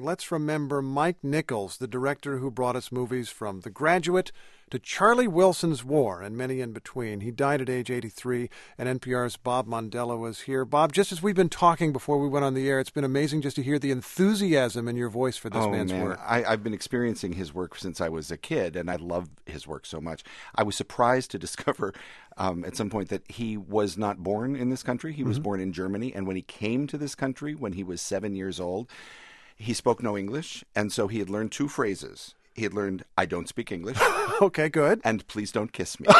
let's remember Mike Nichols, the director who brought us movies from The Graduate to Charlie Wilson's War and many in between. He died at age 83, and NPR's Bob Mondello is here. Bob, just as we've been talking before we went on the air, it's been amazing just to hear the enthusiasm in your voice for this man's work. I've been experiencing his work since I was a kid, and I love his work so much. I was surprised to discover at some point that he was not born in this country. He was born in Germany, and when he came to this country when he was 7 years old, he spoke no English, and so he had learned two phrases. He had learned, "I don't speak English." Okay, good. And "Please don't kiss me."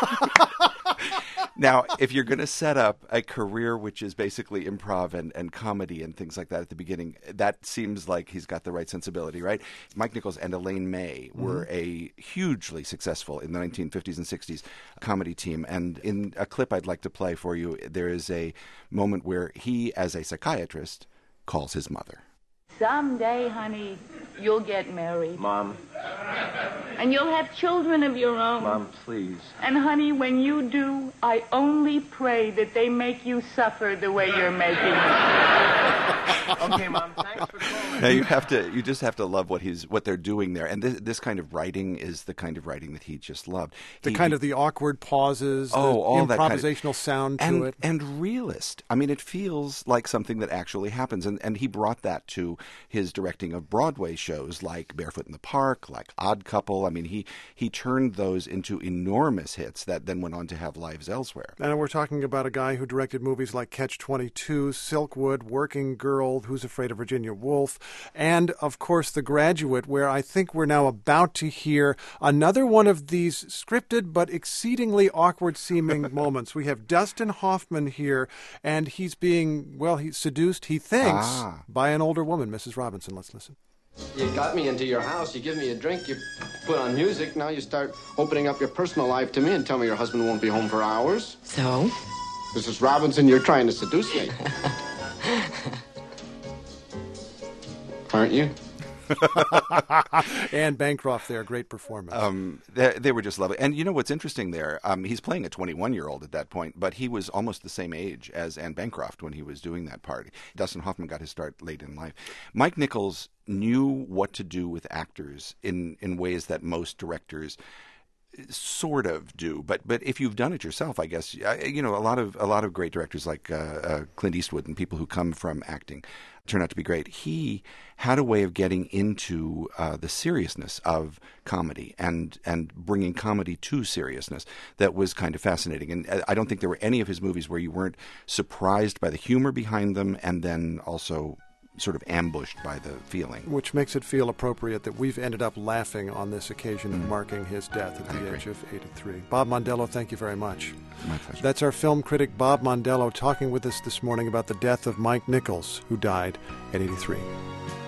Now, if you're going to set up a career which is basically improv and comedy and things like that at the beginning, that seems like he's got the right sensibility, right? Mike Nichols and Elaine May were a hugely successful in the 1950s and 60s comedy team. And in a clip I'd like to play for you, there is a moment where he, as a psychiatrist, calls his mother. "Someday, honey, you'll get married. Mom. And you'll have children of your own. Mom, please. And, honey, when you do, I only pray that they make you suffer the way you're making me." Okay, Mom, thanks for calling. Now you just have to love what they're doing there, and this kind of writing is the kind of writing that he just loved. The awkward pauses, all the that kind of improvisational sound to it, and realist. I mean, it feels like something that actually happens, and he brought that to his directing of Broadway shows like Barefoot in the Park, like Odd Couple. I mean, he turned those into enormous hits that then went on to have lives elsewhere. And we're talking about a guy who directed movies like Catch-22, Silkwood, Working Girl, Who's Afraid of Virginia Woolf, and, of course, The Graduate, where I think we're now about to hear another one of these scripted but exceedingly awkward-seeming moments. We have Dustin Hoffman here, and he's being, he's seduced, he thinks, by an older woman, Mrs. Robinson. Let's listen. You got me into your house, you give me a drink, you put on music, now you start opening up your personal life to me and tell me your husband won't be home for hours. So? Mrs. Robinson, you're trying to seduce me. Aren't you? Anne Bancroft there, great performance. They were just lovely. And you know what's interesting there? He's playing a 21-year-old at that point, but he was almost the same age as Anne Bancroft when he was doing that part. Dustin Hoffman got his start late in life. Mike Nichols knew what to do with actors in ways that most directors sort of do, but if you've done it yourself, I guess a lot of great directors like Clint Eastwood and people who come from acting turn out to be great. He had a way of getting into the seriousness of comedy and bringing comedy to seriousness that was kind of fascinating. And I don't think there were any of his movies where you weren't surprised by the humor behind them and then also sort of ambushed by the feeling. Which makes it feel appropriate that we've ended up laughing on this occasion of marking his death at the age of 83. Bob Mondello, thank you very much. My pleasure. That's our film critic Bob Mondello talking with us this morning about the death of Mike Nichols, who died at 83.